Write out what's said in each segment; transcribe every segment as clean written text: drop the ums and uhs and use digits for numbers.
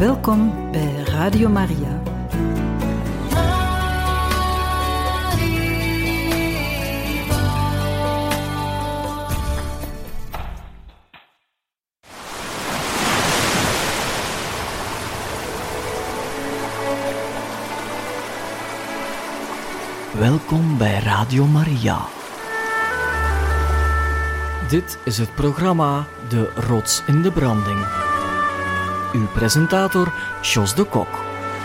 Welkom bij Radio Maria. Welkom bij Radio Maria. Dit is het programma De Rots in de Branding. Uw presentator Jos de Kok.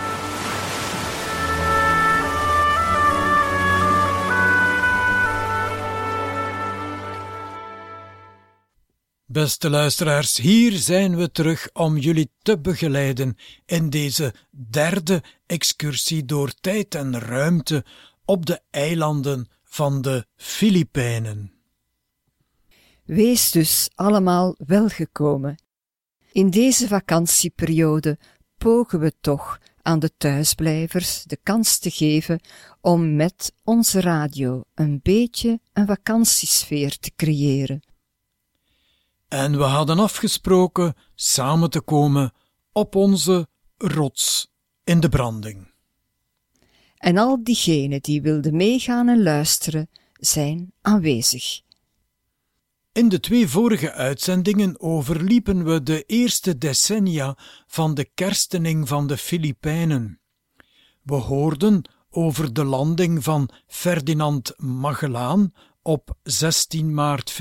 Beste luisteraars, hier zijn we terug om jullie te begeleiden in deze derde excursie door tijd en ruimte op de eilanden van de Filipijnen. Wees dus allemaal welgekomen. In deze vakantieperiode pogen we toch aan de thuisblijvers de kans te geven om met onze radio een beetje een vakantiesfeer te creëren. En we hadden afgesproken samen te komen op onze rots in de branding. En al diegenen die wilden meegaan en luisteren, zijn aanwezig. In de 2 vorige uitzendingen overliepen we de eerste decennia van de kerstening van de Filipijnen. We hoorden over de landing van Ferdinand Magellaan op 16 maart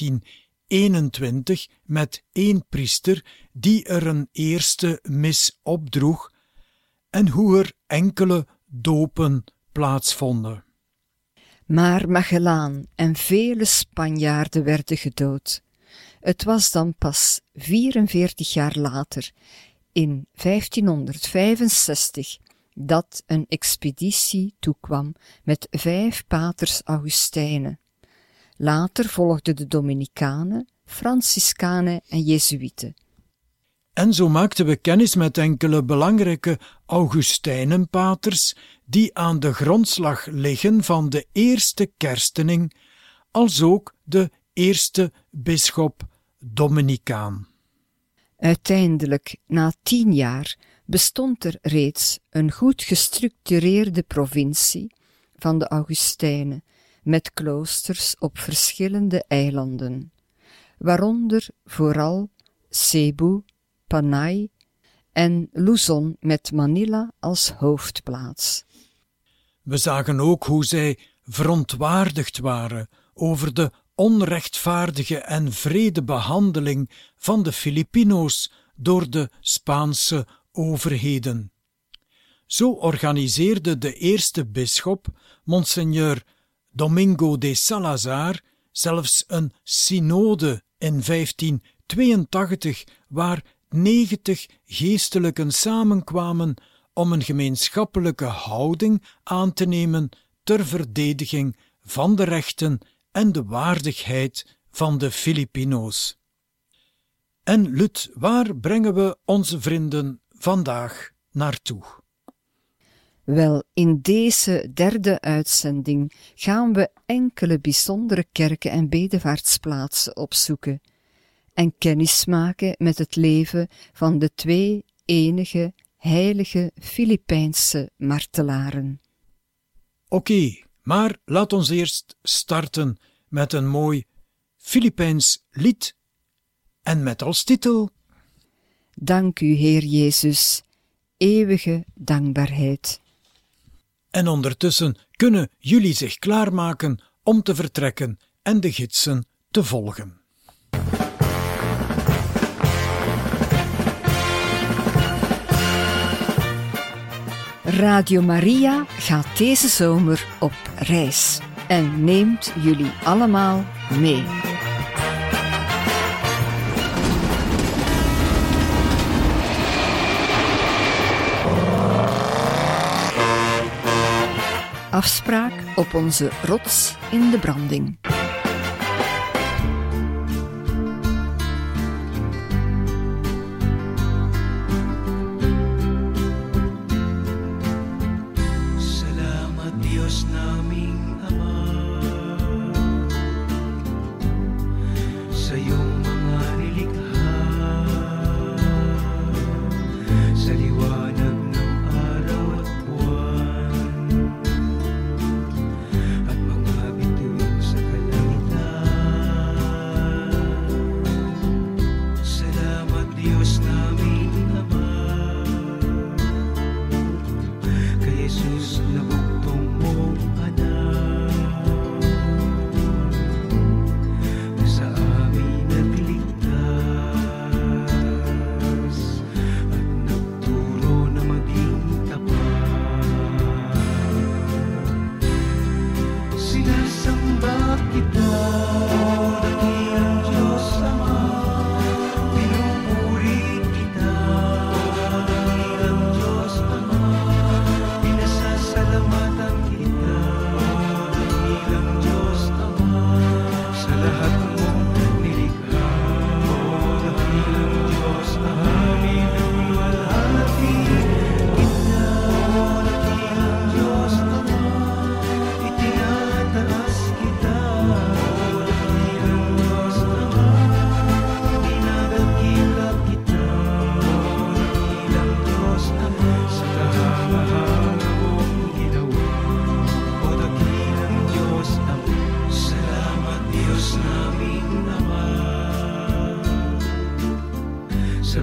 1521 met 1 priester die er een eerste mis opdroeg en hoe er enkele dopen plaatsvonden. Maar Magellaan en vele Spanjaarden werden gedood. Het was dan pas 44 jaar later, in 1565, dat een expeditie toekwam met 5 paters Augustijnen. Later volgden de Dominicanen, Franciscanen en Jezuïeten. En zo maakten we kennis met enkele belangrijke Augustijnenpaters die aan de grondslag liggen van de eerste kerstening, als ook de eerste bisschop Dominicaan. Uiteindelijk, na 10 jaar, bestond er reeds een goed gestructureerde provincie van de Augustijnen, met kloosters op verschillende eilanden, waaronder vooral Cebu, Panay en Luzon met Manila als hoofdplaats. We zagen ook hoe zij verontwaardigd waren over de onrechtvaardige en wrede behandeling van de Filipino's door de Spaanse overheden. Zo organiseerde de eerste bisschop, Monseigneur Domingo de Salazar, zelfs een synode in 1582, waar 90 geestelijken samenkwamen om een gemeenschappelijke houding aan te nemen ter verdediging van de rechten en de waardigheid van de Filipino's. En Lut, waar brengen we onze vrienden vandaag naartoe? Wel, in deze derde uitzending gaan we enkele bijzondere kerken en bedevaartsplaatsen opzoeken en kennis maken met het leven van de 2 enige heilige Filipijnse martelaren. Oké, maar laat ons eerst starten met een mooi Filipijns lied en met als titel: Dank u, Heer Jezus, eeuwige dankbaarheid. En ondertussen kunnen jullie zich klaarmaken om te vertrekken en de gidsen te volgen. Radio Maria gaat deze zomer op reis en neemt jullie allemaal mee. Afspraak op onze rots in de branding. Sa iyong mga nilikha, sa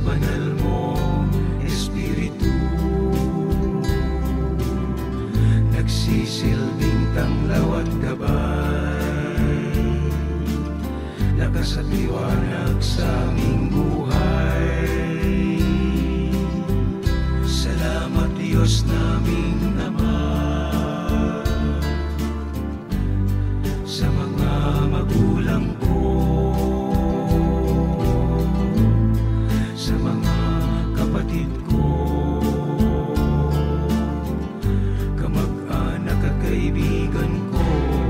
banal mong espiritu. Nagsisilbing tanglaw at gabay, lakas at liwanag sa aming buhay. Salamat Diyos naming Ama, sa mga magulang ko, sa mga kapatid ko, kamag-anak at kaibigan ko.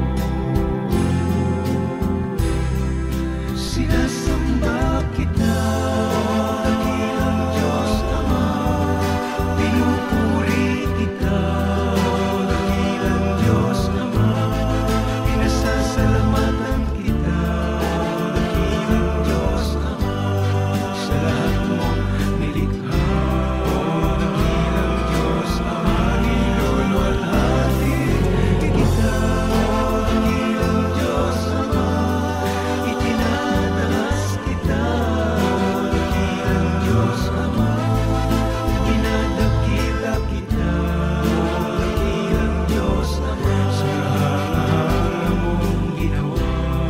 Sinasamba kita, dakilang Diyos Ama, pinupuri kita, dakilang Diyos Ama, pinasasalamatan kita, dakilang Diyos Ama, sa lahat mong nilikha, dakilang Diyos Ama, niluluwalhati kita, dakilang Diyos Ama, itinataas kita, dakilang Diyos Ama, dinadakila kita, dakilang Diyos Ama, sa lahat mong ginawa.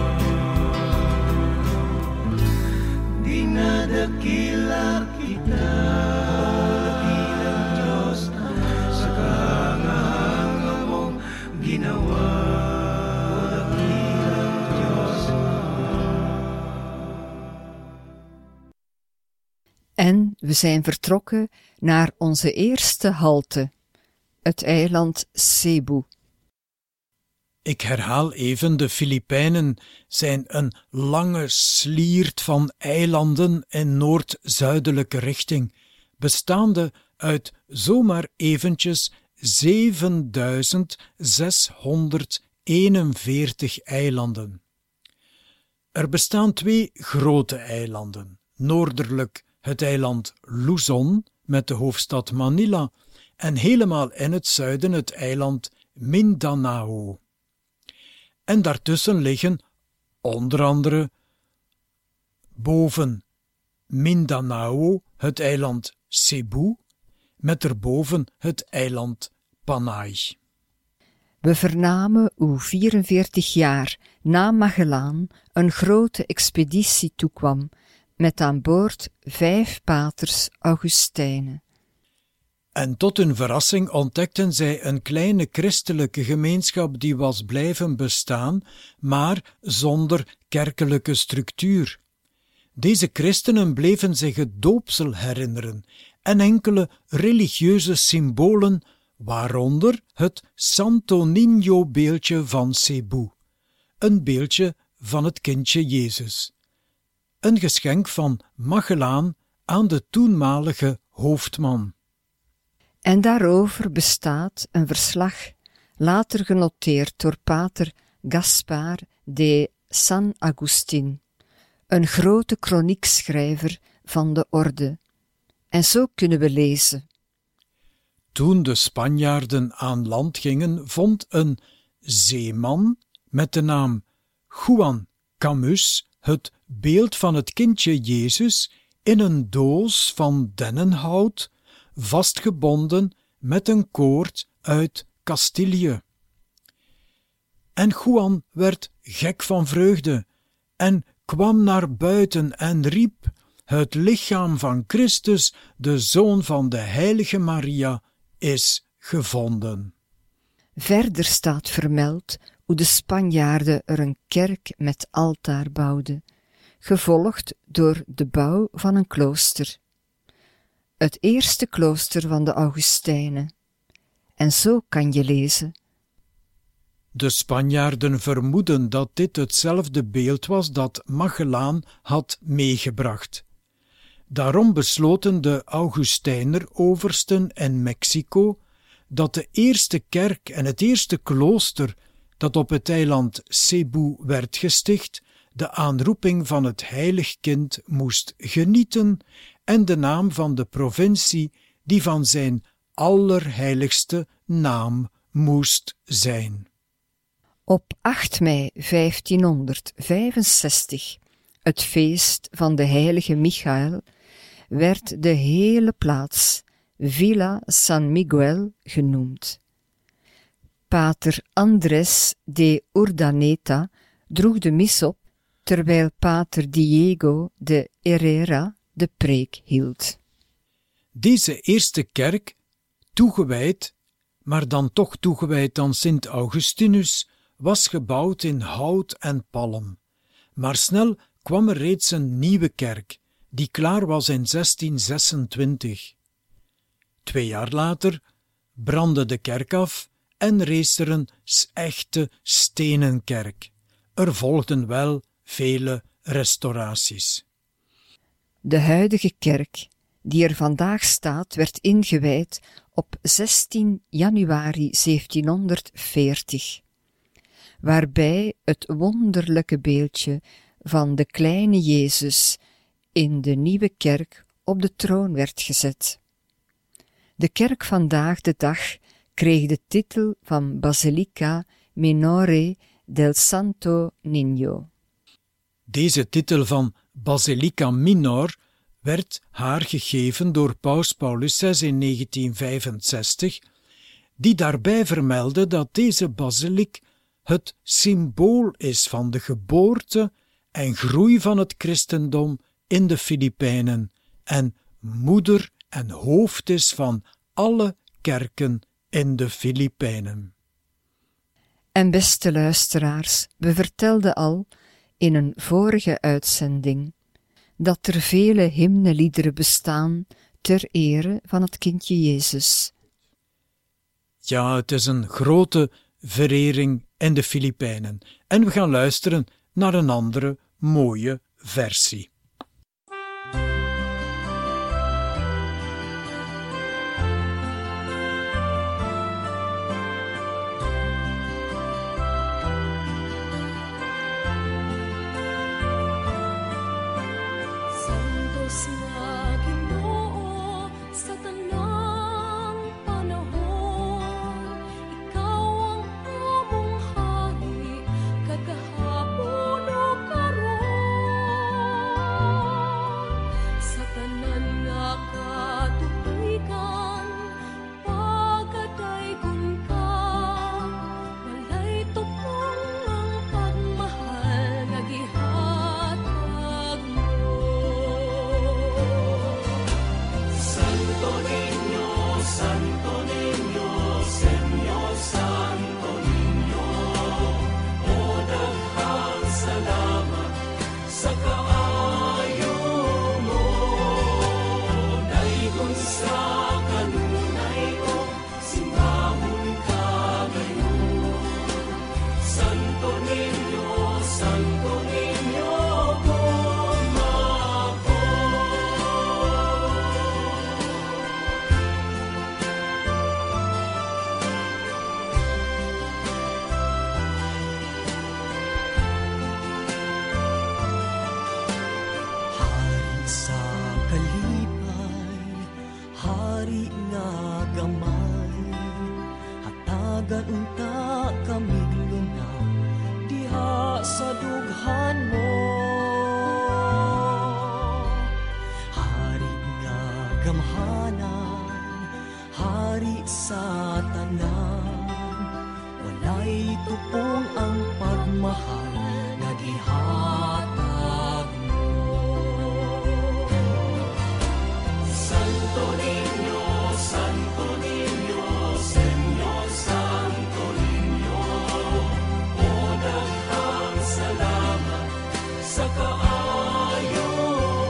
Dinadakila kita, dakilang Diyos Ama, sa kahanga mong ginawa, dakilang Diyos En we zijn vertrokken naar onze eerste halte, het eiland Cebu. Ik herhaal even, de Filipijnen zijn een lange sliert van eilanden in noord-zuidelijke richting, bestaande uit zomaar eventjes 7641 eilanden. Er bestaan 2 grote eilanden, noordelijk het eiland Luzon met de hoofdstad Manila en helemaal in het zuiden het eiland Mindanao. En daartussen liggen onder andere boven Mindanao het eiland Cebu, met erboven het eiland Panay. We vernamen hoe 44 jaar na Magellaan een grote expeditie toekwam, met aan boord 5 paters Augustijnen. En tot hun verrassing ontdekten zij een kleine christelijke gemeenschap die was blijven bestaan, maar zonder kerkelijke structuur. Deze christenen bleven zich het doopsel herinneren en enkele religieuze symbolen, waaronder het Santo Niño-beeldje van Cebu, een beeldje van het kindje Jezus. Een geschenk van Magellaan aan de toenmalige hoofdman. En daarover bestaat een verslag, later genoteerd door pater Gaspar de San Agustín, een grote kroniekschrijver van de orde. En zo kunnen we lezen. Toen de Spanjaarden aan land gingen, vond een zeeman met de naam Juan Camus het beeld van het kindje Jezus in een doos van dennenhout, vastgebonden met een koord uit Castilië. En Juan werd gek van vreugde en kwam naar buiten en riep: het lichaam van Christus, de Zoon van de heilige Maria, is gevonden. Verder staat vermeld hoe de Spanjaarden er een kerk met altaar bouwden, gevolgd door de bouw van een klooster. Het eerste klooster van de Augustijnen. En zo kan je lezen. De Spanjaarden vermoeden dat dit hetzelfde beeld was dat Magellaan had meegebracht. Daarom besloten de Augustijner-oversten in Mexico dat de eerste kerk en het eerste klooster dat op het eiland Cebu werd gesticht, de aanroeping van het heilig kind moest genieten en de naam van de provincie die van zijn allerheiligste naam moest zijn. Op 8 mei 1565, het feest van de heilige Michael, werd de hele plaats Villa San Miguel genoemd. Pater Andrés de Urdaneta droeg de mis op, terwijl pater Diego de Herrera de preek hield. Deze eerste kerk, toegewijd, maar dan toch toegewijd aan Sint Augustinus, was gebouwd in hout en palm. Maar snel kwam er reeds een nieuwe kerk, die klaar was in 1626. 2 jaar later brandde de kerk af en rees er een echte stenen kerk. Er volgden wel vele restauraties. De huidige kerk, die er vandaag staat, werd ingewijd op 16 januari 1740, waarbij het wonderlijke beeldje van de kleine Jezus in de nieuwe kerk op de troon werd gezet. De kerk vandaag de dag kreeg de titel van Basilica Minore del Santo Niño. Deze titel van Basilica Minor werd haar gegeven door Paus Paulus VI in 1965, die daarbij vermeldde dat deze basiliek het symbool is van de geboorte en groei van het christendom in de Filipijnen en moeder en hoofd is van alle kerken in de Filipijnen. En beste luisteraars, we vertelden al in een vorige uitzending dat er vele hymneliederen bestaan ter ere van het kindje Jezus. Ja, het is een grote verering in de Filipijnen en we gaan luisteren naar een andere mooie versie.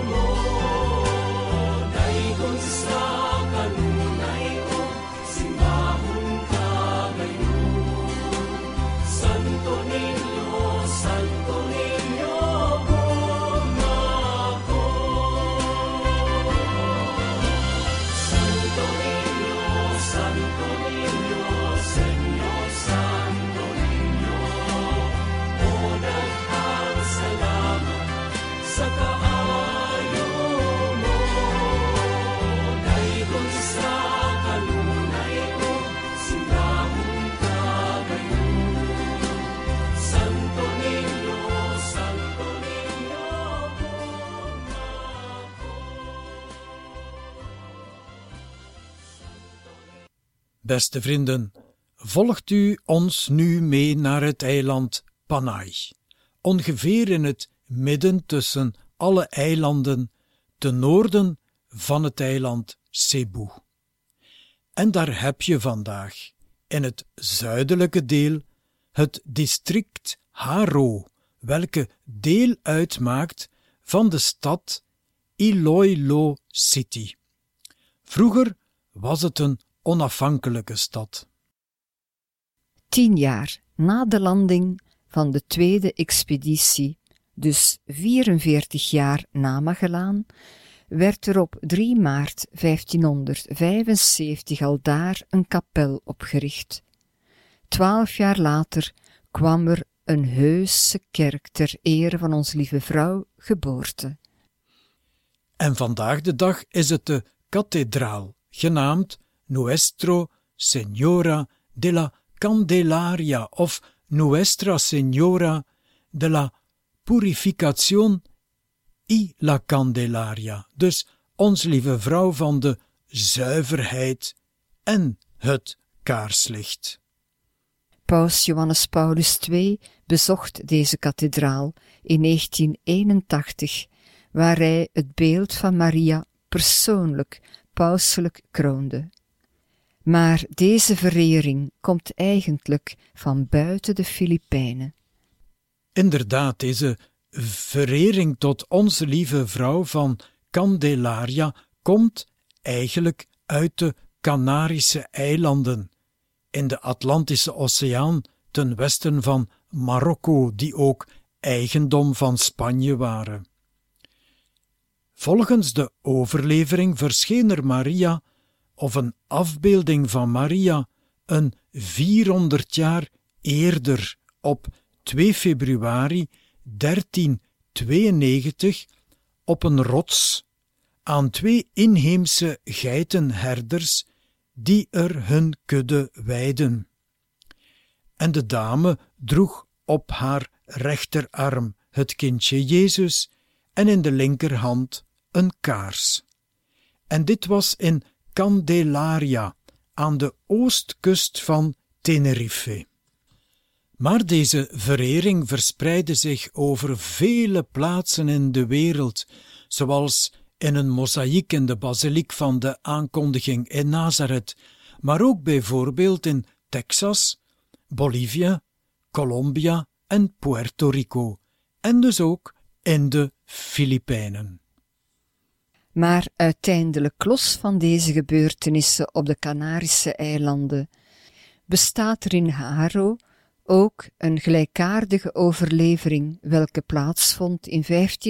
Simba Beste vrienden, volgt u ons nu mee naar het eiland Panay, ongeveer in het midden tussen alle eilanden, ten noorden van het eiland Cebu. En daar heb je vandaag, in het zuidelijke deel, het district Haro, welke deel uitmaakt van de stad Iloilo City. Vroeger was het een onafhankelijke stad. 10 jaar na de landing van de tweede expeditie, dus 44 jaar na Magellaan, werd er op 3 maart 1575 aldaar een kapel opgericht. 12 jaar later kwam er een heuse kerk ter ere van Onze Lieve Vrouw geboorte. En vandaag de dag is het de kathedraal, genaamd Nuestra Señora de la Candelaria of Nuestra Señora de la Purificación y la Candelaria, dus Onze Lieve Vrouw van de zuiverheid en het kaarslicht. Paus Johannes Paulus II bezocht deze kathedraal in 1981, waar hij het beeld van Maria persoonlijk pauselijk kroonde. Maar deze verering komt eigenlijk van buiten de Filipijnen. Inderdaad, deze verering tot Onze Lieve Vrouw van Candelaria komt eigenlijk uit de Canarische eilanden, in de Atlantische Oceaan ten westen van Marokko, die ook eigendom van Spanje waren. Volgens de overlevering verscheen er Maria, of een afbeelding van Maria, een 400 jaar eerder, op 2 februari 1392, op een rots, aan 2 inheemse geitenherders die er hun kudde weiden. En de dame droeg op haar rechterarm het kindje Jezus en in de linkerhand een kaars. En dit was in Candelaria, aan de oostkust van Tenerife. Maar deze verering verspreidde zich over vele plaatsen in de wereld, zoals in een mozaïek in de basiliek van de Aankondiging in Nazareth, maar ook bijvoorbeeld in Texas, Bolivia, Colombia en Puerto Rico, en dus ook in de Filipijnen. Maar uiteindelijk, los van deze gebeurtenissen op de Canarische eilanden, bestaat er in Haro ook een gelijkaardige overlevering, welke plaatsvond in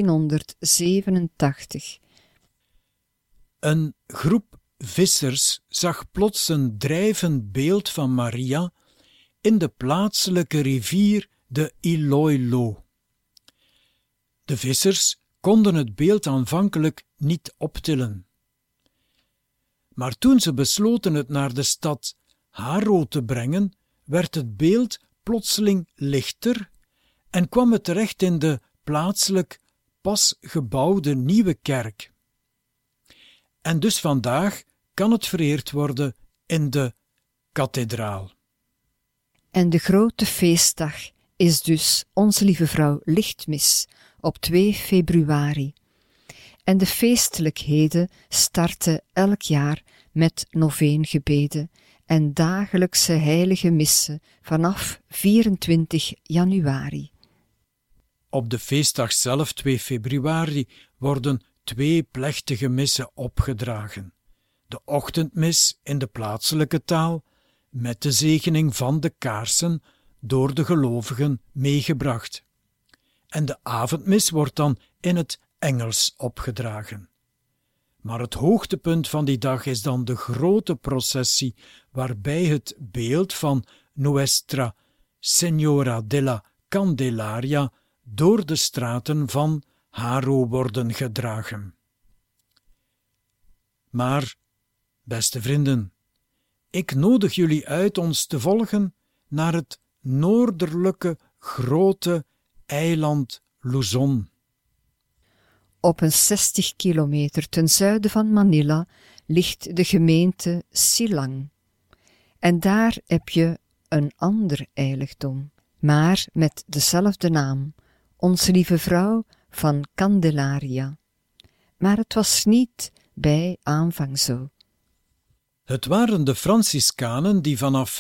1587. Een groep vissers zag plots een drijvend beeld van Maria in de plaatselijke rivier de Iloilo. De vissers konden het beeld aanvankelijk niet optillen. Maar toen ze besloten het naar de stad Haro te brengen, werd het beeld plotseling lichter en kwam het terecht in de plaatselijk pas gebouwde nieuwe kerk. En dus vandaag kan het vereerd worden in de kathedraal. En de grote feestdag is dus Onze Lieve Vrouw Lichtmis op 2 februari. En de feestelijkheden starten elk jaar met noveengebeden en dagelijkse heilige missen vanaf 24 januari. Op de feestdag zelf, 2 februari, worden 2 plechtige missen opgedragen. De ochtendmis in de plaatselijke taal, met de zegening van de kaarsen door de gelovigen meegebracht. En de avondmis wordt dan in het Engels opgedragen. Maar het hoogtepunt van die dag is dan de grote processie, waarbij het beeld van Nuestra Señora de la Candelaria door de straten van Haro worden gedragen. Maar, beste vrienden, ik nodig jullie uit ons te volgen naar het noordelijke grote eiland Luzon. Op een 60 kilometer ten zuiden van Manila ligt de gemeente Silang. En daar heb je een ander heiligdom, maar met dezelfde naam, Onze Lieve Vrouw van Candelaria. Maar het was niet bij aanvang zo. Het waren de Franciscanen die vanaf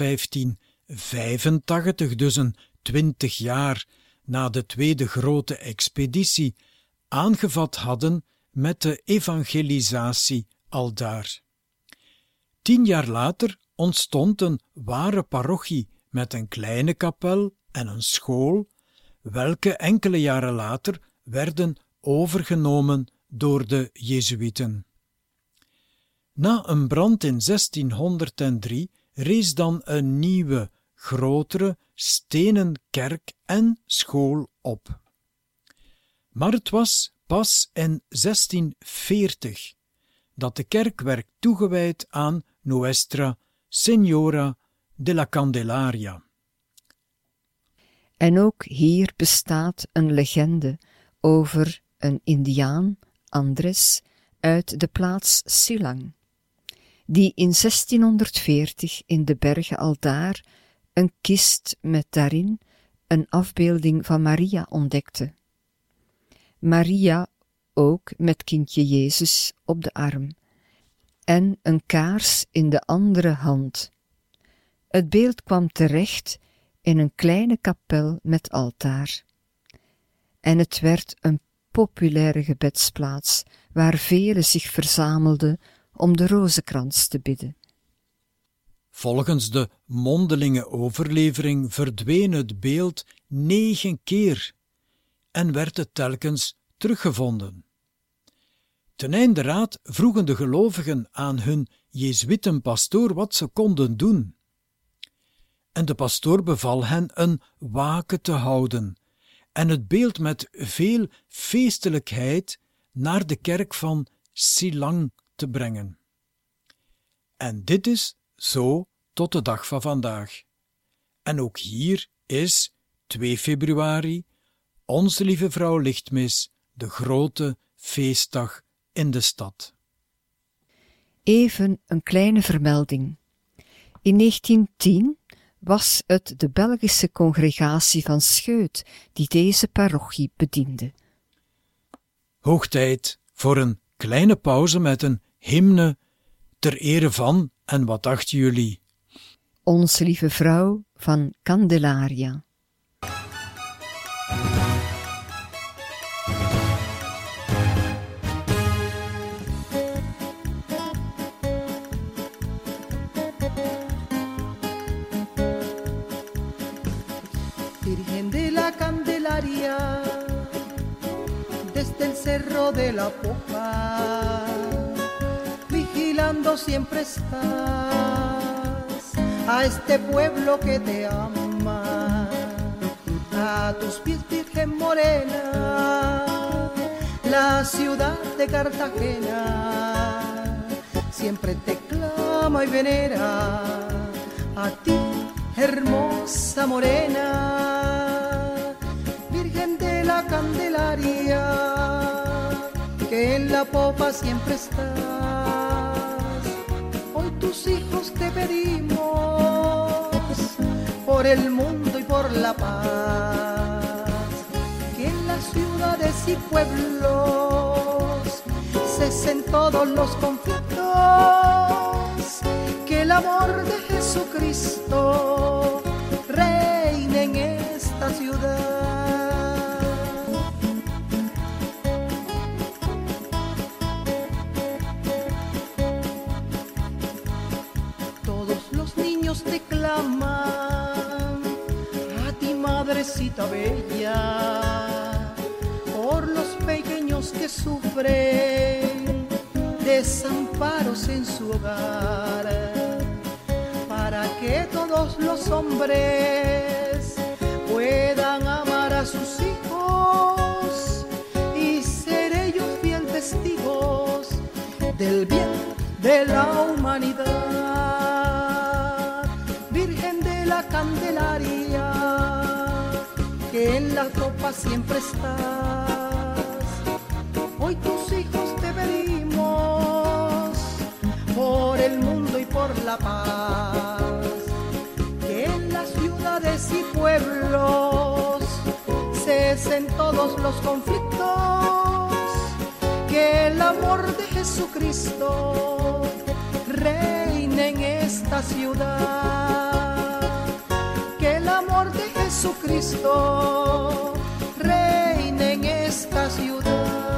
1585, dus een 20 jaar na de tweede grote expeditie, aangevat hadden met de evangelisatie aldaar. 10 jaar later ontstond een ware parochie met een kleine kapel en een school, welke enkele jaren later werden overgenomen door de Jezuïeten. Na een brand in 1603 rees dan een nieuwe, grotere, stenen kerk en school op. Maar het was pas in 1640 dat de kerk werd toegewijd aan Nuestra Señora de la Candelaria. En ook hier bestaat een legende over een Indiaan, Andres, uit de plaats Silang, die in 1640 in de bergen aldaar een kist met daarin een afbeelding van Maria ontdekte. Maria ook met kindje Jezus op de arm en een kaars in de andere hand. Het beeld kwam terecht in een kleine kapel met altaar. En het werd een populaire gebedsplaats waar velen zich verzamelden om de rozenkrans te bidden. Volgens de mondelinge overlevering verdween het beeld 9 keer en werd het telkens teruggevonden. Ten einde raad vroegen de gelovigen aan hun Jezuïtenpastoor wat ze konden doen. En de pastoor beval hen een waken te houden en het beeld met veel feestelijkheid naar de kerk van Silang te brengen. En dit is zo tot de dag van vandaag. En ook hier is 2 februari Onze Lieve Vrouw Lichtmis de grote feestdag in de stad. Even een kleine vermelding. In 1910 was het de Belgische congregatie van Scheut die deze parochie bediende. Hoog tijd voor een kleine pauze met een hymne ter ere van, en wat dachten jullie? Onze Lieve Vrouw van Candelaria. Virgen de la Candelaria, desde el cerro de la Popa, vigilando siempre estás a este pueblo que te ama, a tus pies, Virgen Morena, la ciudad de Cartagena, siempre te clama y venera, a ti, hermosa morena, Virgen de la Candelaria, que en la popa siempre estás. Hoy tus hijos te pedimos, por el mundo y por la paz, que en las ciudades y pueblos cesen todos los conflictos, que el amor de Jesucristo reine en esta ciudad. Todos los niños te claman a ti, madrecita bella, por los pequeños que sufren desamparos en su hogar, para que todos los hombres puedan amar a sus hijos y ser ellos fiel testigos del bien de la humanidad. Virgen de la Candelaria, que en la copa siempre estás, hoy tus hijos te pedimos, por el mundo y por la paz, cesen todos los conflictos, que el amor de Jesucristo reine en esta ciudad, que el amor de Jesucristo reine en esta ciudad.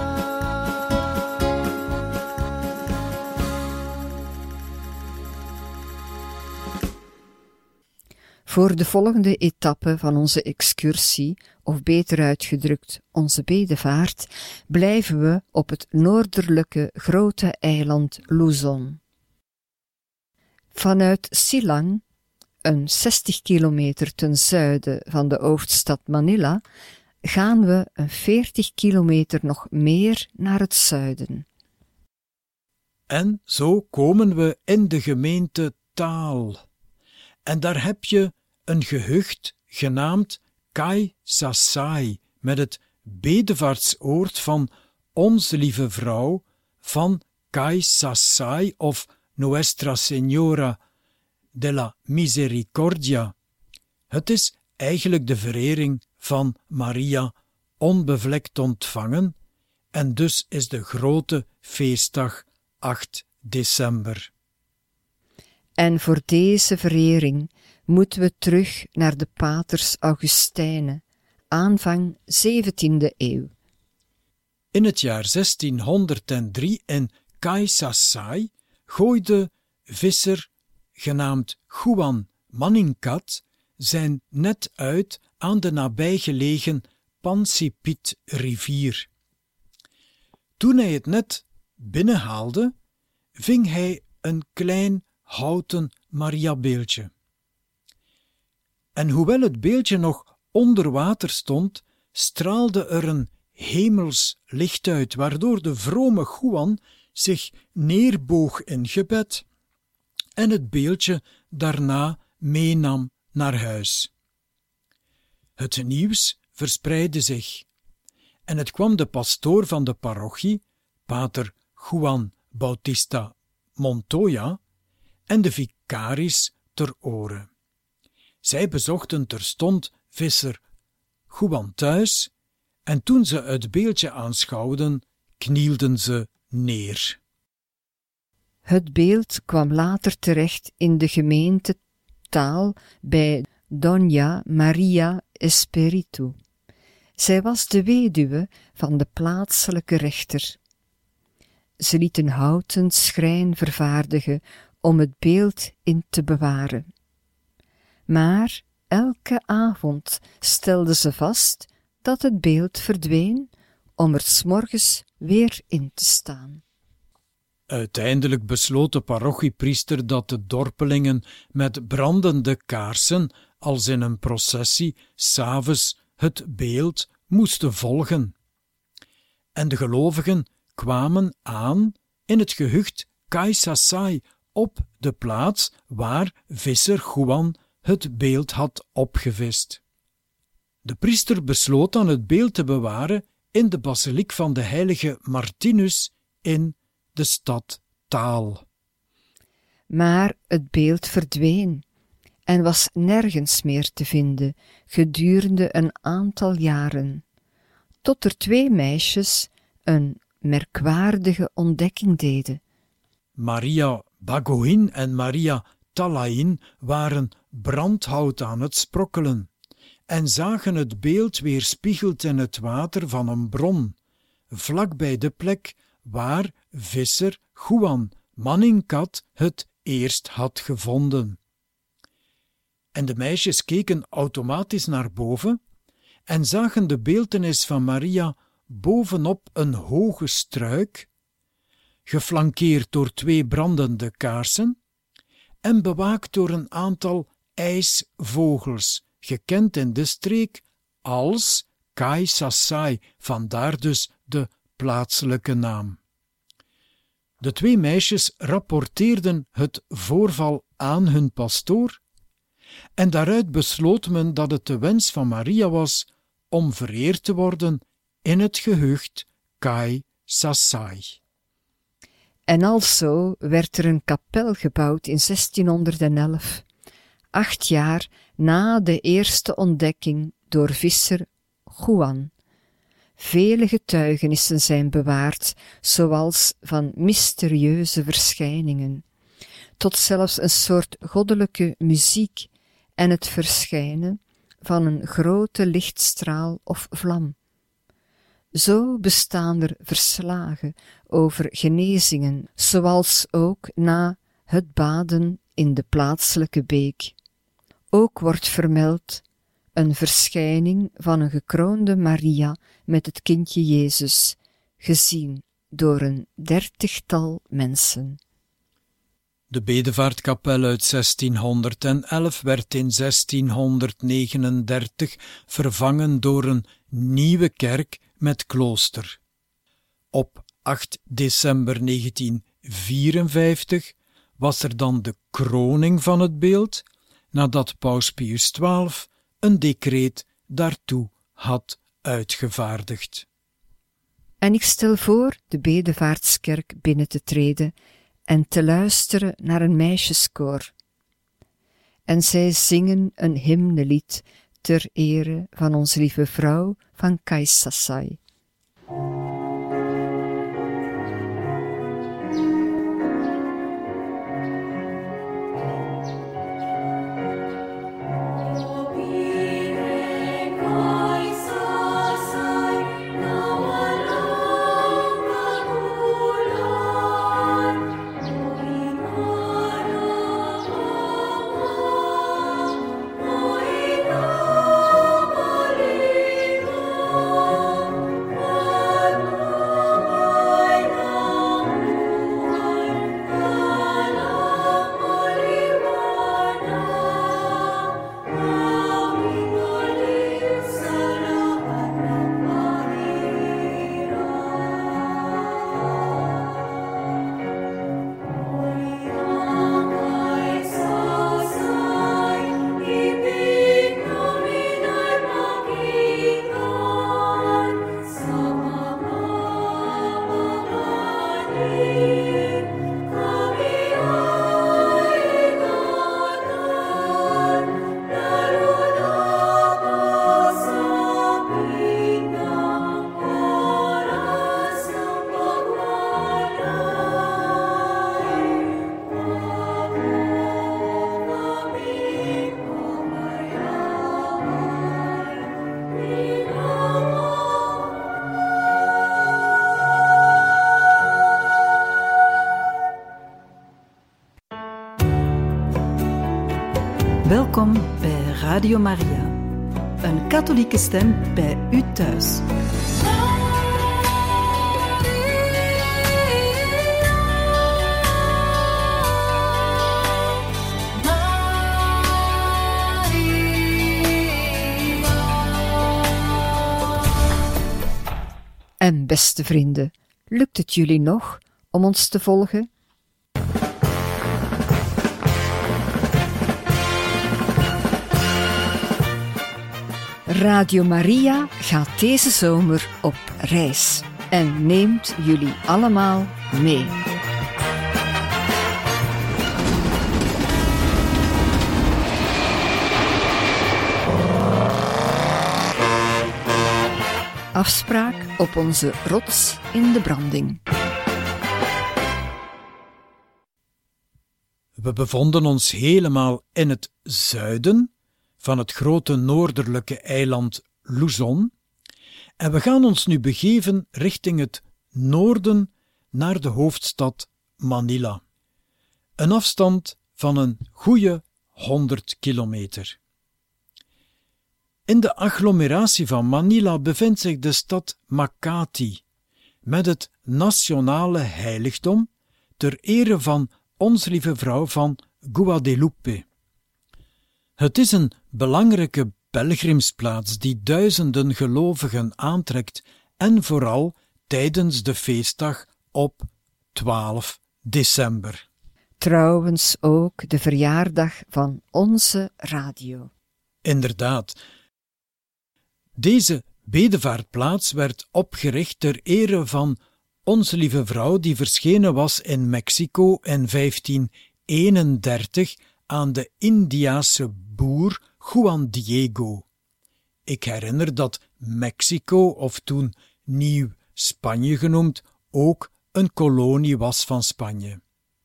Voor de volgende etappe van onze excursie, of beter uitgedrukt, onze bedevaart, blijven we op het noordelijke grote eiland Luzon. Vanuit Silang, een 60 kilometer ten zuiden van de hoofdstad Manila, gaan we een 40 kilometer nog meer naar het zuiden. En zo komen we in de gemeente Taal. En daar heb je een gehucht genaamd Kai Sasai, met het bedevaartsoord van Onze Lieve Vrouw van Kai Sasai of Nuestra Señora de la Misericordia. Het is eigenlijk de verering van Maria, onbevlekt ontvangen, en dus is de grote feestdag 8 december. En voor deze verering moeten we terug naar de paters Augustijnen, aanvang 17e eeuw. In het jaar 1603 in Kai Sasai gooide visser genaamd Juan Manincat zijn net uit aan de nabijgelegen Pansipit-rivier. Toen hij het net binnenhaalde, ving hij een klein houten Mariabeeldje. En hoewel het beeldje nog onder water stond, straalde er een hemels licht uit, waardoor de vrome Juan zich neerboog in gebed en het beeldje daarna meenam naar huis. Het nieuws verspreidde zich en het kwam de pastoor van de parochie, pater Juan Bautista Montoya, en de vicaris ter oren. Zij bezochten terstond visser Juan thuis en toen ze het beeldje aanschouwden, knielden ze neer. Het beeld kwam later terecht in de gemeente Taal bij Doña Maria Espiritu. Zij was de weduwe van de plaatselijke rechter. Ze liet een houten schrijn vervaardigen om het beeld in te bewaren. Maar elke avond stelde ze vast dat het beeld verdween om er 's morgens weer in te staan. Uiteindelijk besloot de parochiepriester dat de dorpelingen met brandende kaarsen, als in een processie, 's avonds het beeld moesten volgen. En de gelovigen kwamen aan in het gehucht Kai Sasai, op de plaats waar visser Juan het beeld had opgevist. De priester besloot dan het beeld te bewaren in de basiliek van de heilige Martinus in de stad Taal. Maar het beeld verdween en was nergens meer te vinden gedurende een aantal jaren, tot er 2 meisjes een merkwaardige ontdekking deden. Maria Bagohin en Maria Talain waren brandhout aan het sprokkelen en zagen het beeld weerspiegeld in het water van een bron, vlak bij de plek waar visser Juan Manincat het eerst had gevonden. En de meisjes keken automatisch naar boven en zagen de beeltenis van Maria bovenop een hoge struik, geflankeerd door 2 brandende kaarsen en bewaakt door een aantal ijsvogels, gekend in de streek als Kai Sasai, vandaar dus de plaatselijke naam. De 2 meisjes rapporteerden het voorval aan hun pastoor en daaruit besloot men dat het de wens van Maria was om vereerd te worden in het gehucht Kai Sasai. En alzo werd er een kapel gebouwd in 1611, 8 jaar na de eerste ontdekking door visser Juan, vele getuigenissen zijn bewaard, zoals van mysterieuze verschijningen, tot zelfs een soort goddelijke muziek en het verschijnen van een grote lichtstraal of vlam. Zo bestaan er verslagen over genezingen, zoals ook na het baden in de plaatselijke beek. Ook wordt vermeld een verschijning van een gekroonde Maria met het kindje Jezus, gezien door een 30-tal mensen. De bedevaartkapel uit 1611 werd in 1639 vervangen door een nieuwe kerk met klooster. Op 8 december 1954 was er dan de kroning van het beeld, nadat Paus Pius XII een decreet daartoe had uitgevaardigd. En ik stel voor de bedevaartskerk binnen te treden en te luisteren naar een meisjeskoor. En zij zingen een hymnelied ter ere van onze lieve vrouw van Kaisasai. Welkom bij Radio Maria, een katholieke stem bij u thuis. En beste vrienden, lukt het jullie nog om ons te volgen? Radio Maria gaat deze zomer op reis en neemt jullie allemaal mee. Afspraak op onze rots in de branding. We bevonden ons helemaal in het zuiden van het grote noordelijke eiland Luzon en we gaan ons nu begeven richting het noorden naar de hoofdstad Manila. Een afstand van een goede 100 kilometer. In de agglomeratie van Manila bevindt zich de stad Makati, met het nationale heiligdom ter ere van Onze Lieve Vrouw van Guadalupe. Het is een belangrijke pelgrimsplaats die duizenden gelovigen aantrekt en vooral tijdens de feestdag op 12 december. Trouwens ook de verjaardag van onze radio. Inderdaad. Deze bedevaartplaats werd opgericht ter ere van Onze Lieve Vrouw die verschenen was in Mexico in 1531 aan de Indiase boer Juan Diego. Ik herinner dat Mexico, of toen Nieuw-Spanje genoemd, ook een kolonie was van Spanje.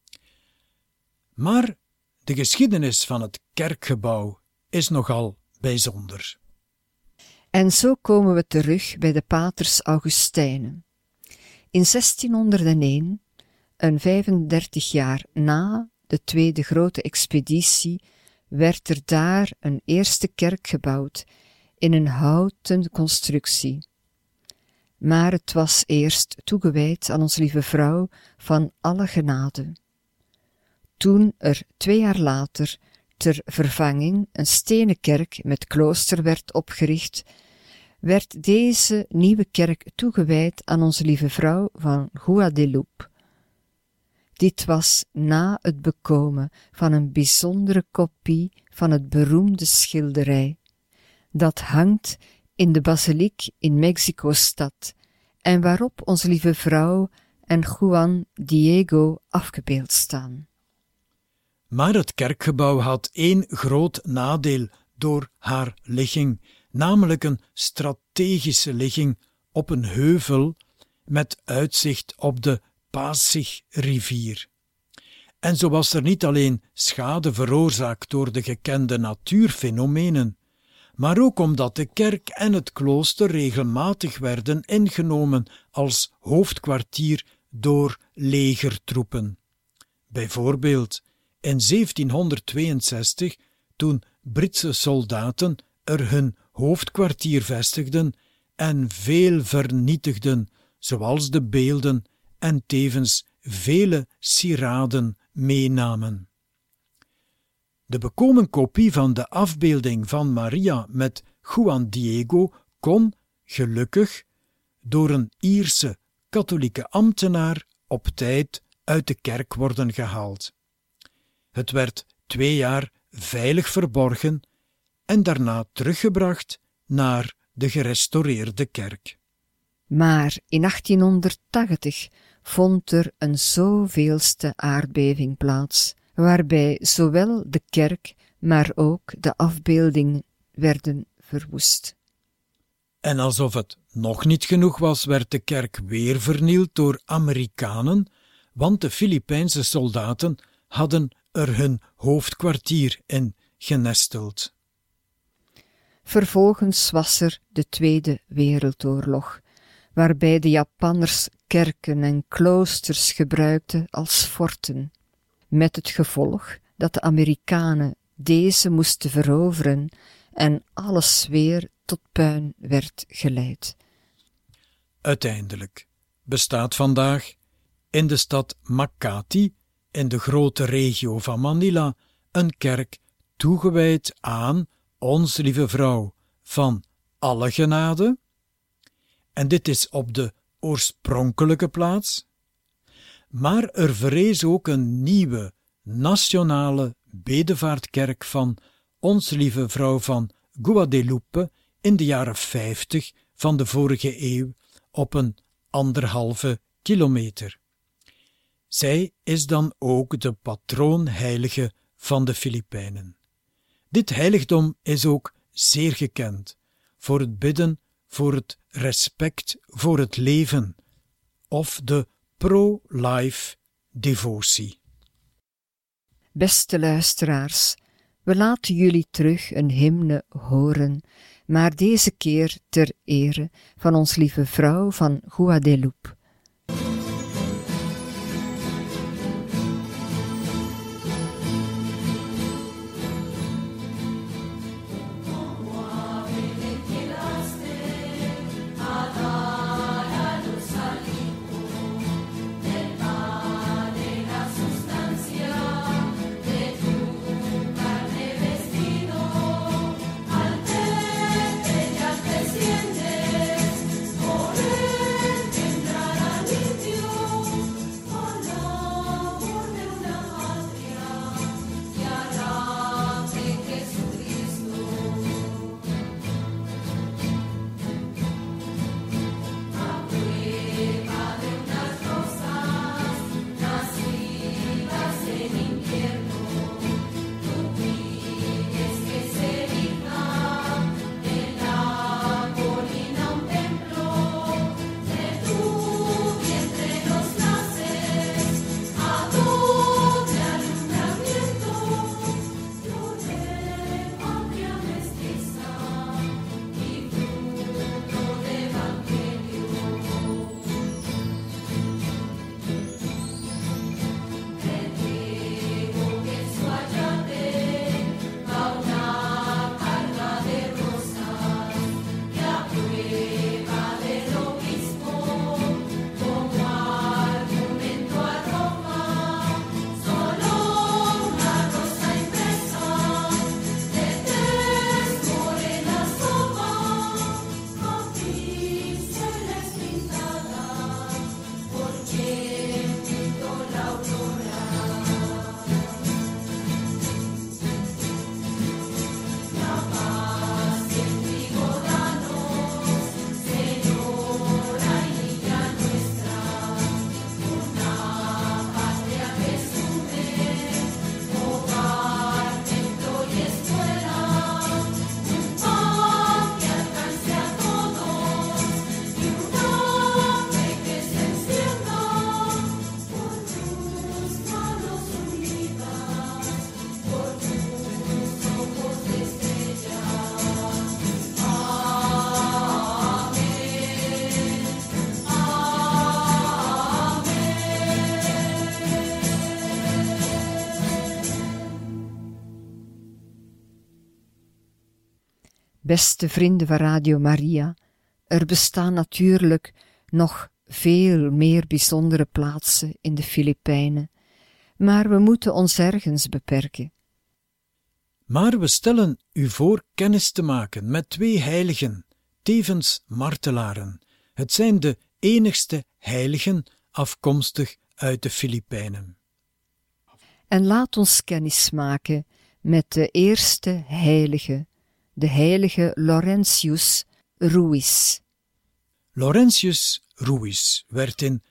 Maar de geschiedenis van het kerkgebouw is nogal bijzonder. En zo komen we terug bij de paters Augustijnen. In 1601, een 35 jaar na de tweede grote expeditie, werd er daar een eerste kerk gebouwd in een houten constructie. Maar het was eerst toegewijd aan Onze Lieve Vrouw van alle genade. Toen er 2 jaar later ter vervanging een stenen kerk met klooster werd opgericht, werd deze nieuwe kerk toegewijd aan Onze Lieve Vrouw van Guadeloupe. Dit was na het bekomen van een bijzondere kopie van het beroemde schilderij. Dat hangt in de basiliek in Mexico-stad en waarop Onze Lieve Vrouw en Juan Diego afgebeeld staan. Maar het kerkgebouw had 1 groot nadeel door haar ligging, namelijk een strategische ligging op een heuvel met uitzicht op de Pasig-rivier. En zo was er niet alleen schade veroorzaakt door de gekende natuurfenomenen, maar ook omdat de kerk en het klooster regelmatig werden ingenomen als hoofdkwartier door legertroepen. Bijvoorbeeld in 1762, toen Britse soldaten er hun hoofdkwartier vestigden en veel vernietigden, zoals de beelden en tevens vele sieraden meenamen. De bekomen kopie van de afbeelding van Maria met Juan Diego kon, gelukkig, door een Ierse katholieke ambtenaar op tijd uit de kerk worden gehaald. Het werd 2 jaar veilig verborgen en daarna teruggebracht naar de gerestaureerde kerk. Maar in 1880 vond er een zoveelste aardbeving plaats, waarbij zowel de kerk, maar ook de afbeelding werden verwoest. En alsof het nog niet genoeg was, werd de kerk weer vernield door Amerikanen, want de Filipijnse soldaten hadden er hun hoofdkwartier in genesteld. Vervolgens was er de Tweede Wereldoorlog, waarbij de Japanners kerken en kloosters gebruikten als forten, met het gevolg dat de Amerikanen deze moesten veroveren en alles weer tot puin werd geleid. Uiteindelijk bestaat vandaag in de stad Makati, in de grote regio van Manila, een kerk toegewijd aan Onze Lieve Vrouw van alle genade. En dit is op de oorspronkelijke plaats. Maar er verrees ook een nieuwe nationale bedevaartkerk van Onze Lieve Vrouw van Guadeloupe in de jaren 50 van de vorige eeuw op een 1,5 kilometer. Zij is dan ook de patroonheilige van de Filipijnen. Dit heiligdom is ook zeer gekend voor het bidden voor het respect voor het leven of de pro-life devotie. Beste luisteraars, we laten jullie terug een hymne horen, maar deze keer ter ere van Ons Lieve Vrouw van Guadeloupe. Desciendes, por él tendrás Beste vrienden van Radio Maria, er bestaan natuurlijk nog veel meer bijzondere plaatsen in de Filipijnen, maar we moeten ons ergens beperken. Maar we stellen u voor kennis te maken met 2 heiligen, tevens martelaren. Het zijn de enigste heiligen afkomstig uit de Filipijnen. En laat ons kennis maken met de eerste heilige, de heilige Laurentius Ruiz. Laurentius Ruiz werd in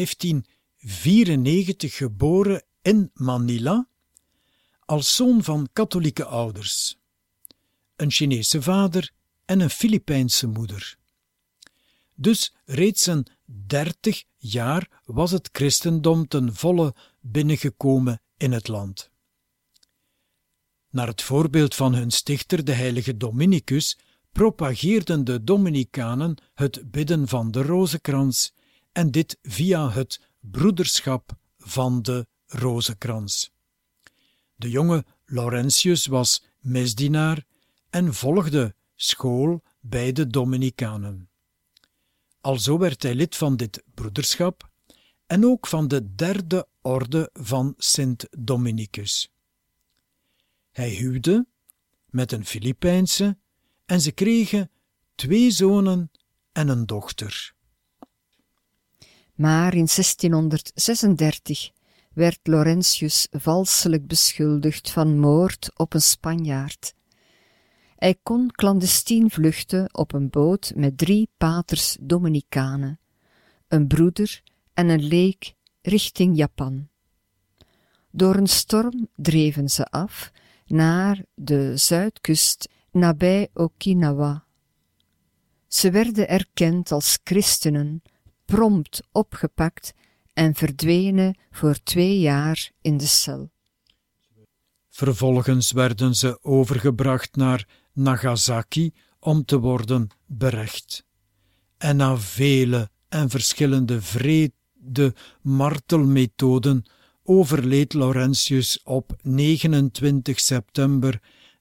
1594 geboren in Manila als zoon van katholieke ouders, een Chinese vader en een Filipijnse moeder. Dus reeds een 30 jaar was het christendom ten volle binnengekomen in het land. Naar het voorbeeld van hun stichter, de heilige Dominicus, propageerden de Dominicanen het bidden van de rozenkrans en dit via het broederschap van de rozenkrans. De jonge Laurentius was misdienaar en volgde school bij de Dominicanen. Alzo werd hij lid van dit broederschap en ook van de 3e orde van Sint Dominicus. Hij huwde met een Filipijnse en ze kregen 2 zonen en een dochter. Maar in 1636 werd Laurentius valselijk beschuldigd van moord op een Spanjaard. Hij kon clandestien vluchten op een boot met 3 paters Dominicanen, een broeder en een leek richting Japan. Door een storm dreven ze af naar de zuidkust nabij Okinawa. Ze werden erkend als christenen, prompt opgepakt en verdwenen voor 2 jaar in de cel. Vervolgens werden ze overgebracht naar Nagasaki om te worden berecht. En na vele en verschillende wrede martelmethoden overleed Laurentius op 29 september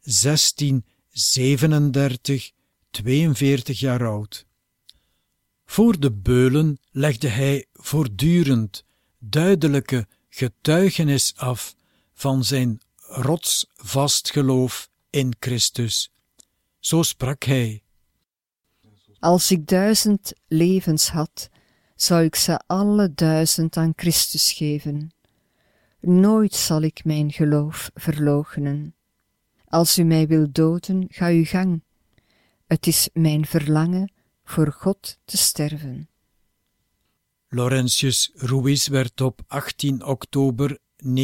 1637, 42 jaar oud. Voor de beulen legde hij voortdurend duidelijke getuigenis af van zijn rotsvast geloof in Christus. Zo sprak hij: Als ik 1000 levens had, zou ik ze alle 1000 aan Christus geven. Nooit zal ik mijn geloof verloochenen. Als u mij wilt doden, ga uw gang. Het is mijn verlangen voor God te sterven. Laurentius Ruiz werd op 18 oktober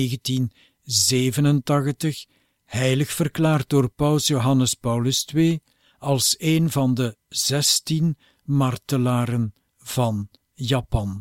1987 heilig verklaard door paus Johannes Paulus II als een van de 16 martelaren van Japan.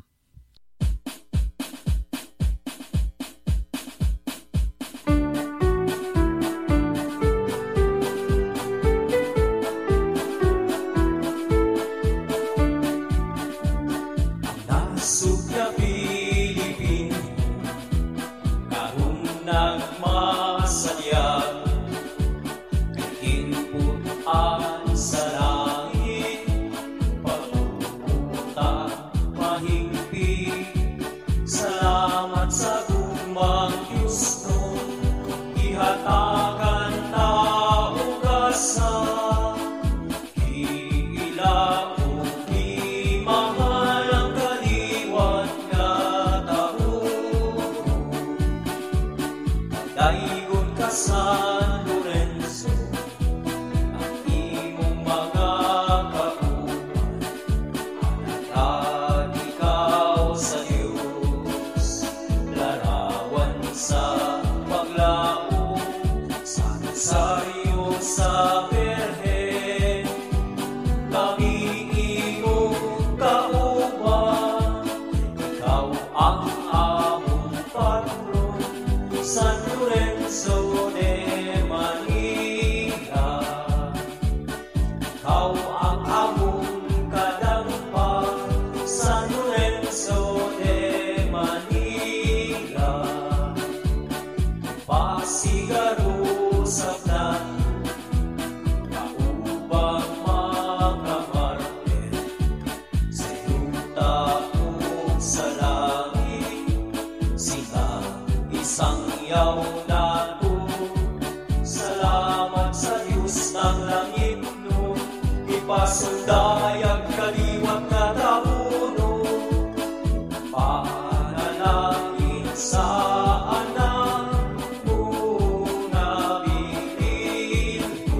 sayaw nato. Salamat sa Diyos ng langit no, ipasundayag kaliwat na tapuno. Panalangin sa anak mo na bilin ko,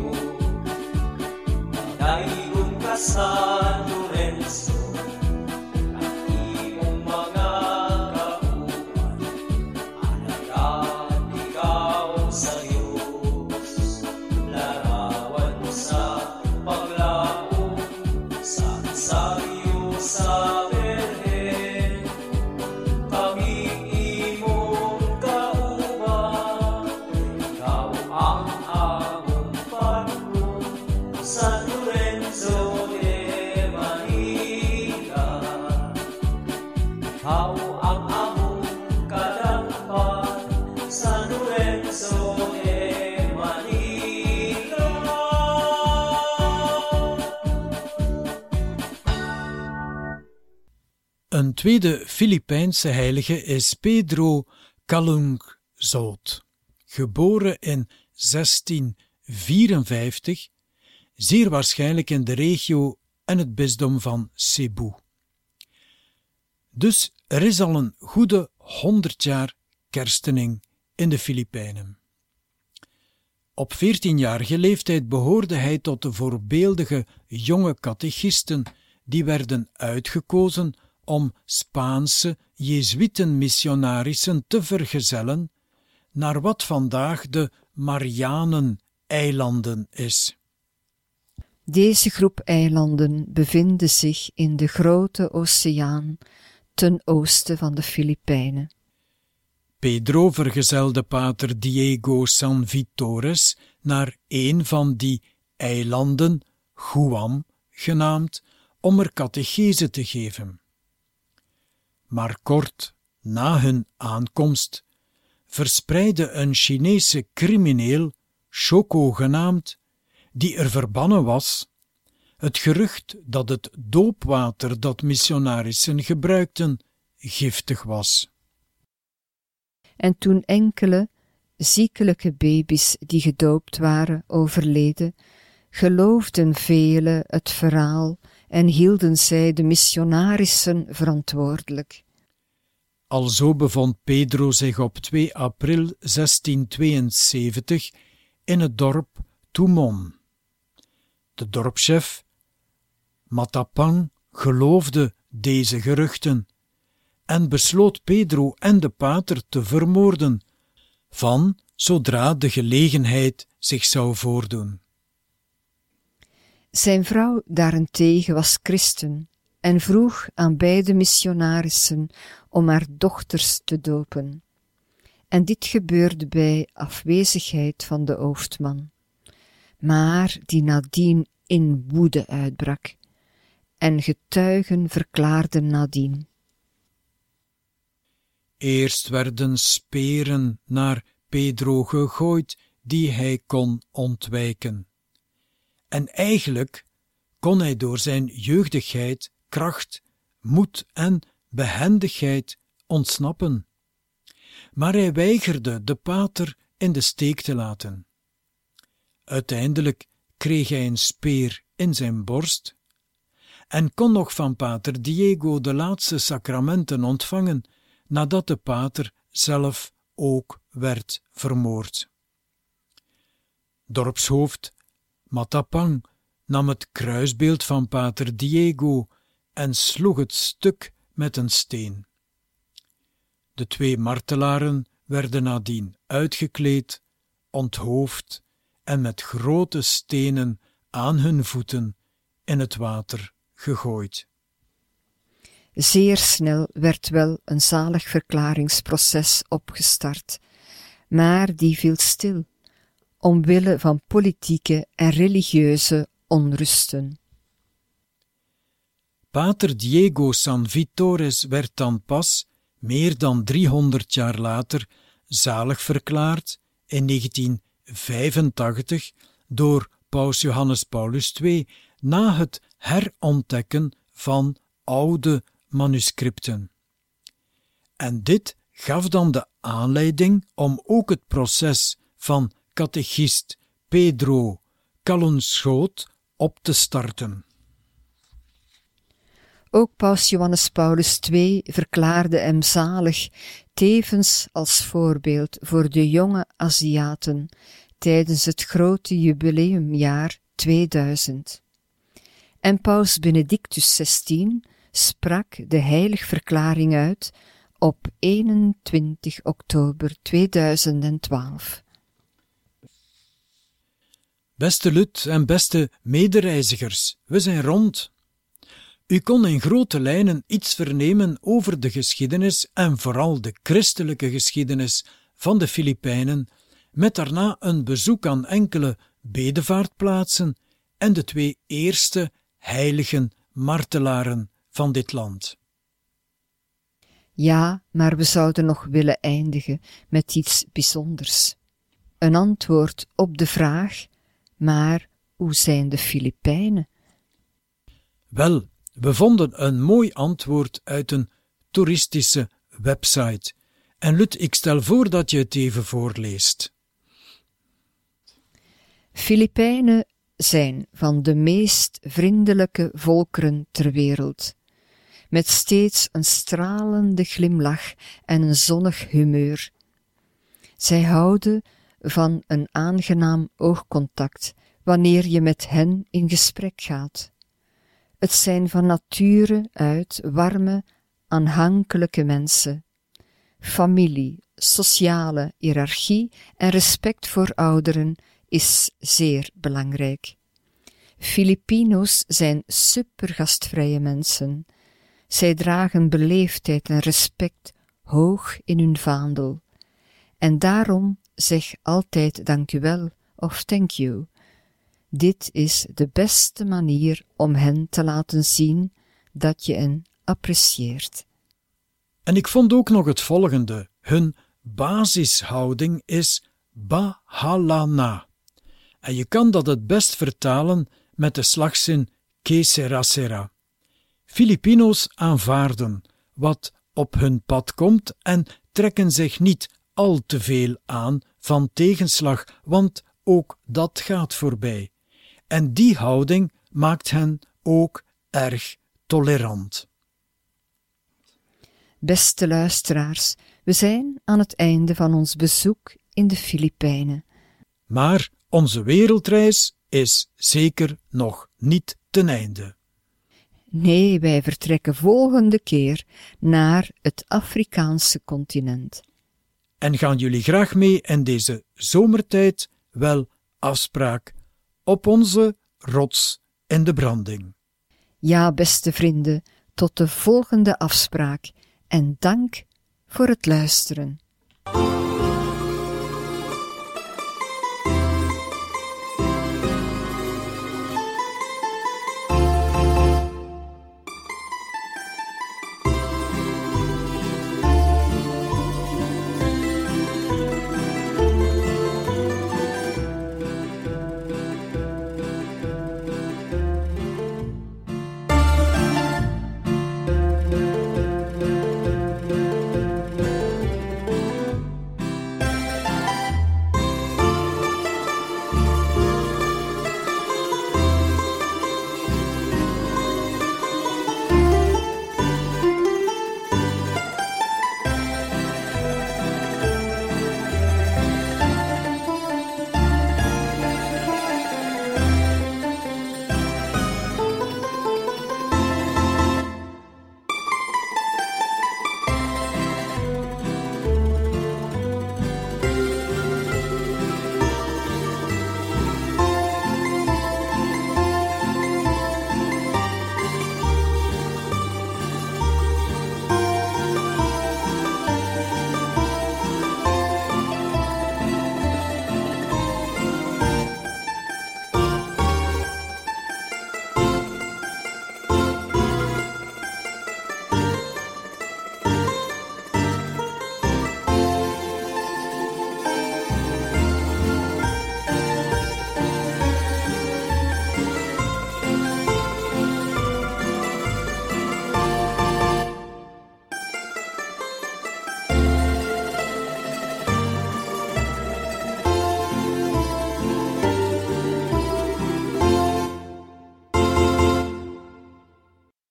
naigon ka sa Lorenzo, ang imong mga kauban, alagad ikaw sa Diyos, larawan sa paglaong sa Rosario sa Birhen, kami imong kauban, ikaw ang among patron, San Lorenzo de Manila. Ikaw ang among kadampan, San Lorenzo de Manila. Een tweede Filipijnse heilige is Pedro Calungsod, geboren in 1654, zeer waarschijnlijk in de regio en het bisdom van Cebu. Dus er is al een goede 100 jaar kerstening in de Filipijnen. Op 14-jarige leeftijd behoorde hij tot de voorbeeldige jonge catechisten die werden uitgekozen om Spaanse Jezuïten-missionarissen te vergezellen naar wat vandaag de Marianen-eilanden is. Deze groep eilanden bevinden zich in de grote oceaan ten oosten van de Filipijnen. Pedro vergezelde pater Diego San Vitores naar een van die eilanden, Guam genaamd, om er catechese te geven. Maar kort na hun aankomst verspreidde een Chinese crimineel, Choco genaamd, die er verbannen was, het gerucht dat het doopwater dat missionarissen gebruikten giftig was. En toen enkele ziekelijke baby's die gedoopt waren overleden, geloofden velen het verhaal en hielden zij de missionarissen verantwoordelijk. Alzo bevond Pedro zich op 2 april 1672 in het dorp Tumon. De dorpschef, Matapang, geloofde deze geruchten en besloot Pedro en de pater te vermoorden, zodra de gelegenheid zich zou voordoen. Zijn vrouw daarentegen was christen en vroeg aan beide missionarissen om haar dochters te dopen. En dit gebeurde bij afwezigheid van de hoofdman, maar die nadien in woede uitbrak, en getuigen verklaarden nadien. Eerst werden speren naar Pedro gegooid die hij kon ontwijken. En eigenlijk kon hij door zijn jeugdigheid, kracht, moed en behendigheid ontsnappen. Maar hij weigerde de pater in de steek te laten. Uiteindelijk kreeg hij een speer in zijn borst en kon nog van pater Diego de laatste sacramenten ontvangen nadat de pater zelf ook werd vermoord. Dorpshoofd Matapang nam het kruisbeeld van pater Diego en sloeg het stuk met een steen. De 2 martelaren werden nadien uitgekleed, onthoofd en met grote stenen aan hun voeten in het water gegooid. Zeer snel werd wel een zaligverklaringsproces opgestart, maar die viel stil, omwille van politieke en religieuze onrusten. Pater Diego San Vitores werd dan pas, meer dan 300 jaar later, zalig verklaard in 1985 door paus Johannes Paulus II na het herontdekken van oude manuscripten. En dit gaf dan de aanleiding om ook het proces van catechist Pedro Calungschoot op te starten. Ook paus Johannes Paulus II verklaarde hem zalig, tevens als voorbeeld voor de jonge Aziaten tijdens het grote jubileumjaar 2000. En paus Benedictus XVI sprak de heiligverklaring uit op 21 oktober 2012. Beste Lut en beste medereizigers, we zijn rond. U kon in grote lijnen iets vernemen over de geschiedenis en vooral de christelijke geschiedenis van de Filipijnen, met daarna een bezoek aan enkele bedevaartplaatsen en de 2 eerste heilige martelaren van dit land. Ja, maar we zouden nog willen eindigen met iets bijzonders. Een antwoord op de vraag, maar hoe zijn de Filipijnen? Wel, we vonden een mooi antwoord uit een toeristische website. En Lut, ik stel voor dat je het even voorleest. Filipijnen zijn van de meest vriendelijke volkeren ter wereld, met steeds een stralende glimlach en een zonnig humeur. Zij houden van een aangenaam oogcontact wanneer je met hen in gesprek gaat. Het zijn van nature uit warme, aanhankelijke mensen. Familie, sociale hiërarchie en respect voor ouderen is zeer belangrijk. Filipino's zijn supergastvrije mensen. Zij dragen beleefdheid en respect hoog in hun vaandel. En daarom zeg altijd dank u wel of thank you. Dit is de beste manier om hen te laten zien dat je hen apprecieert. En ik vond ook nog het volgende. Hun basishouding is bahalana. En je kan dat het best vertalen met de slagzin que sera sera. Filipino's aanvaarden wat op hun pad komt en trekken zich niet al te veel aan van tegenslag, want ook dat gaat voorbij. En die houding maakt hen ook erg tolerant. Beste luisteraars, we zijn aan het einde van ons bezoek in de Filipijnen. Maar onze wereldreis is zeker nog niet ten einde. Nee, wij vertrekken volgende keer naar het Afrikaanse continent. En gaan jullie graag mee in deze zomertijd? Wel, afspraak op onze rots in de branding. Ja, beste vrienden, tot de volgende afspraak en dank voor het luisteren.